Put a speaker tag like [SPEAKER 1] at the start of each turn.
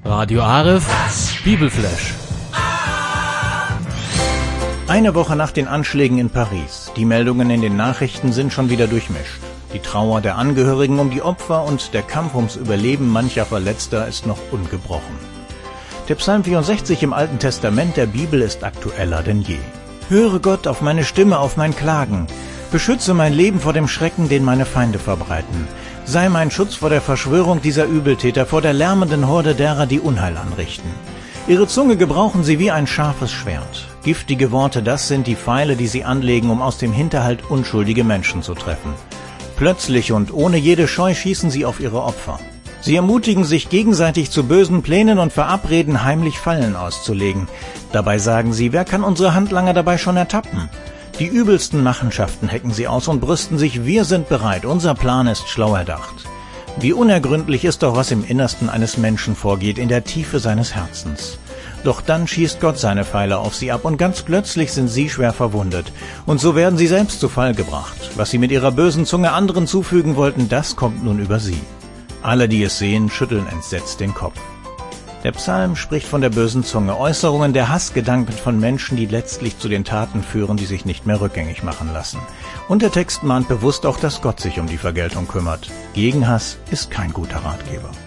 [SPEAKER 1] Radio Aref, Bibelflash.
[SPEAKER 2] Eine Woche nach den Anschlägen in Paris. Die Meldungen in den Nachrichten sind schon wieder durchmischt. Die Trauer der Angehörigen um die Opfer und der Kampf ums Überleben mancher Verletzter ist noch ungebrochen. Der Psalm 64 im Alten Testament der Bibel ist aktueller denn je. Höre Gott auf meine Stimme, auf mein Klagen. Beschütze mein Leben vor dem Schrecken, den meine Feinde verbreiten. Sei mein Schutz vor der Verschwörung dieser Übeltäter, vor der lärmenden Horde derer, die Unheil anrichten. Ihre Zunge gebrauchen sie wie ein scharfes Schwert. Giftige Worte, das sind die Pfeile, die sie anlegen, um aus dem Hinterhalt unschuldige Menschen zu treffen. Plötzlich und ohne jede Scheu schießen sie auf ihre Opfer. Sie ermutigen sich gegenseitig zu bösen Plänen und verabreden, heimlich Fallen auszulegen. Dabei sagen sie, wer kann unsere Handlanger dabei schon ertappen? Die übelsten Machenschaften hecken sie aus und brüsten sich, wir sind bereit, unser Plan ist schlau erdacht. Wie unergründlich ist doch, was im Innersten eines Menschen vorgeht, in der Tiefe seines Herzens. Doch dann schießt Gott seine Pfeile auf sie ab und ganz plötzlich sind sie schwer verwundet. Und so werden sie selbst zu Fall gebracht. Was sie mit ihrer bösen Zunge anderen zufügen wollten, das kommt nun über sie. Alle, die es sehen, schütteln entsetzt den Kopf. Der Psalm spricht von der bösen Zunge, Äußerungen der Hassgedanken von Menschen, die letztlich zu den Taten führen, die sich nicht mehr rückgängig machen lassen. Und der Text mahnt bewusst auch, dass Gott sich um die Vergeltung kümmert. Gegenhass ist kein guter Ratgeber.